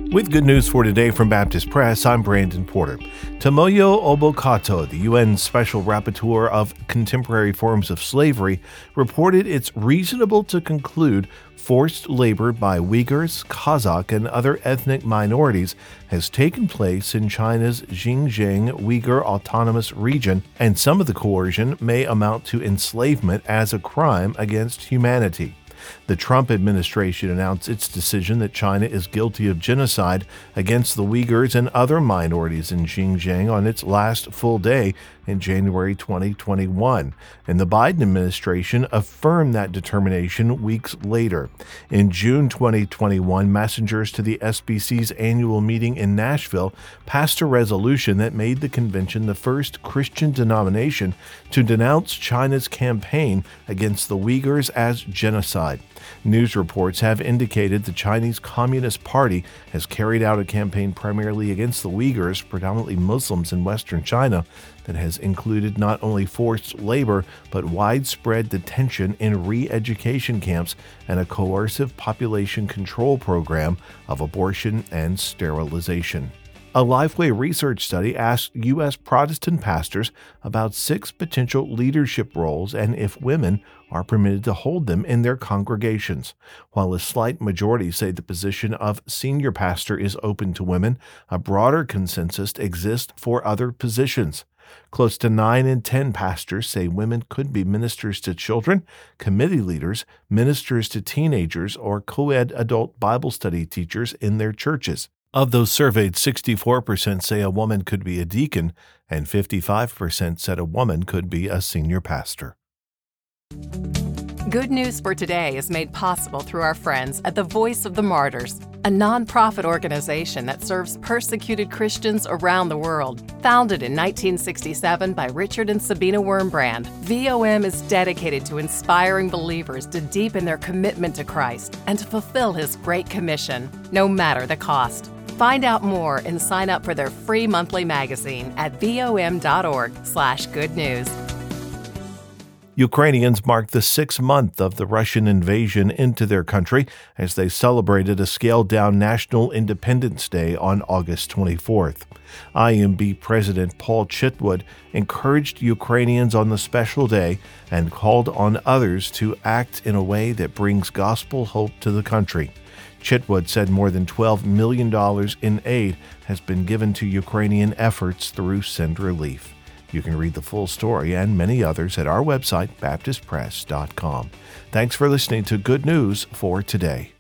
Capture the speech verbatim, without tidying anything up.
With good news for today from Baptist Press, I'm Brandon Porter. Tomoyo Obokato, the U N Special Rapporteur of Contemporary Forms of Slavery, reported it's reasonable to conclude forced labor by Uyghurs, Kazakh, and other ethnic minorities has taken place in China's Xinjiang Uyghur Autonomous Region, and some of the coercion may amount to enslavement as a crime against humanity. The Trump administration announced its decision that China is guilty of genocide against the Uyghurs and other minorities in Xinjiang on its last full day in January twenty twenty-one, and the Biden administration affirmed that determination weeks later. In June twenty twenty-one, messengers to the S B C's annual meeting in Nashville passed a resolution that made the convention the first Christian denomination to denounce China's campaign against the Uyghurs as genocide. News reports have indicated the Chinese Communist Party has carried out a campaign primarily against the Uyghurs, predominantly Muslims in Western China, that has included not only forced labor, but widespread detention in re-education camps and a coercive population control program of abortion and sterilization. A Lifeway research study asked U S Protestant pastors about six potential leadership roles and if women are permitted to hold them in their congregations. While a slight majority say the position of senior pastor is open to women, a broader consensus exists for other positions. Close to nine in ten pastors say women could be ministers to children, committee leaders, ministers to teenagers, or co-ed adult Bible study teachers in their churches. Of those surveyed, sixty-four percent say a woman could be a deacon, and fifty-five percent said a woman could be a senior pastor. Good News for Today is made possible through our friends at the Voice of the Martyrs, a nonprofit organization that serves persecuted Christians around the world. Founded in nineteen sixty-seven by Richard and Sabina Wurmbrand, V O M is dedicated to inspiring believers to deepen their commitment to Christ and to fulfill His Great Commission, no matter the cost. Find out more and sign up for their free monthly magazine at vom.org slash good news. Ukrainians marked the sixth month of the Russian invasion into their country as they celebrated a scaled-down National Independence Day on August twenty-fourth. I M B President Paul Chitwood encouraged Ukrainians on the special day and called on others to act in a way that brings gospel hope to the country. Chitwood said more than twelve million dollars in aid has been given to Ukrainian efforts through Send Relief. You can read the full story and many others at our website, baptist press dot com. Thanks for listening to Good News for Today.